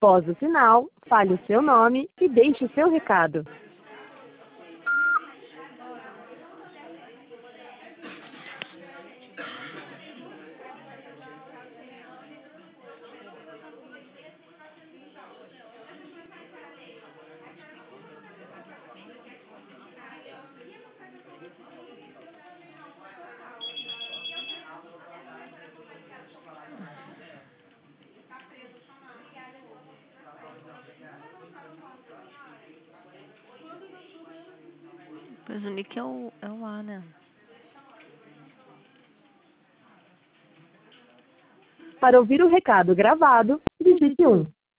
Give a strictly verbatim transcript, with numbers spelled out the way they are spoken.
Após o sinal, fale o seu nome e deixe o seu recado. Pois o nick é o, é o A, né? Para ouvir o recado gravado, digite um.